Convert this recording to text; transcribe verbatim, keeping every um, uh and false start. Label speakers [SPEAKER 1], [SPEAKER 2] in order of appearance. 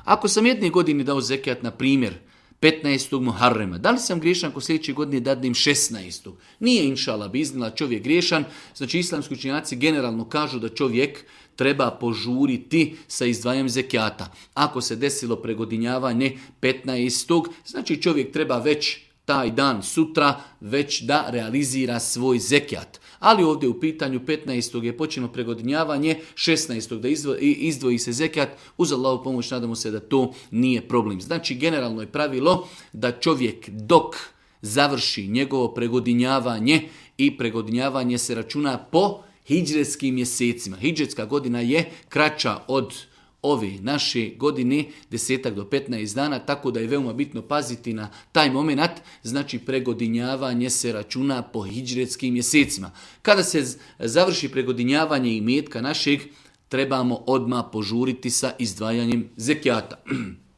[SPEAKER 1] Ako sam jedne godine dao zekijat, na primjer, petnaestog Muharrema, da li sam griješan ako sljedeće godine dadnem šesnaestog? Nije inšala biznila čovjek griješan. Znači islamski učenjaci generalno kažu da čovjek treba požuriti sa izdvajanjem zekijata. Ako se desilo pregodinjavanje petnaestog, znači čovjek treba već taj dan sutra već da realizira svoj zekijat. Ali ovdje u pitanju petnaestog je počino pregodinjavanje, šesnaestog da izdvoji, izdvoji se zekijat, uz Allahovu pomoć nadamo se da to nije problem. Znači generalno je pravilo da čovjek dok završi njegovo pregodinjavanje i pregodinjavanje se računa po hidžretskim mjesecima. Hidžretska godina je kraća od ove naše godine, desetak do petnaest dana, tako da je veoma bitno paziti na taj moment. Znači pregodinjavanje se računa po hidžretskim mjesecima. Kada se završi pregodinjavanje imetka našeg, trebamo odmah požuriti sa izdvajanjem zekijata.